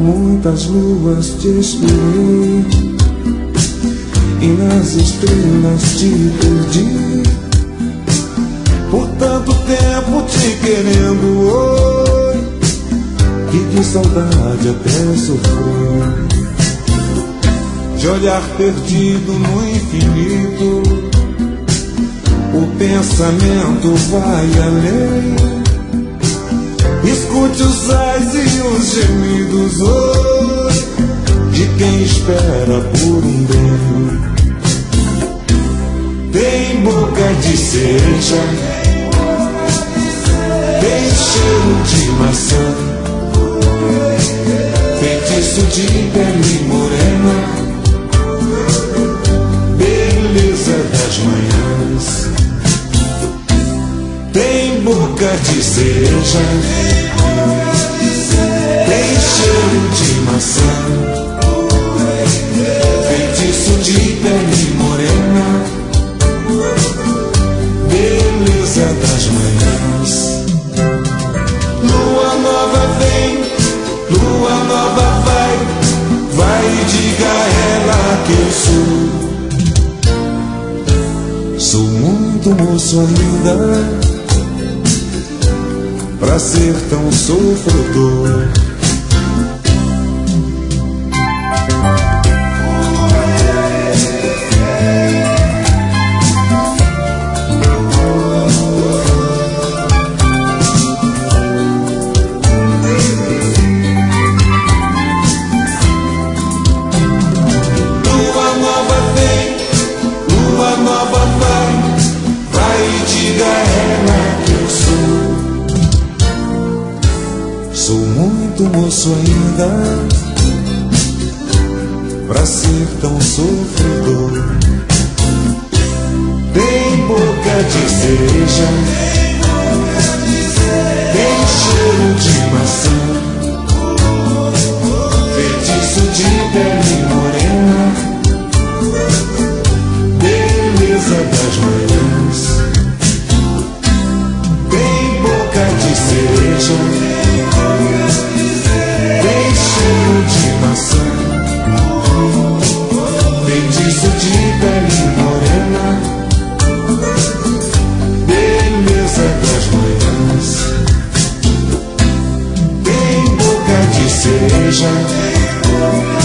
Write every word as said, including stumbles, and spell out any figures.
muitas luas te esperei e nas estrelas te perdi. Por tanto tempo te querendo, oi, que de saudade até sofri. De olhar perdido no infinito, o pensamento vai além. Escute os ais e os gemidos, oi, de quem espera por um bem. Tem boca de cereja, tem cheiro de maçã, feitiço de pele morena, beleza das manhãs. Tem boca de cereja, tem cheiro de maçã, feitiço de pele morena, beleza das manhãs. Lua nova vem, lua nova vai, vai e diga a ela que eu sou. Sou muito moço ainda pra ser tão sofredor. Sou muito moço ainda pra ser tão sofredor. Tem boca de cereja, tem cheiro de maçã, feitiço de pele morena, beleza das manhãs. Tem boca de cereja, tem cheiro de maçã, feitiço de pele morena, beleza das manhãs. Tem boca de cereja,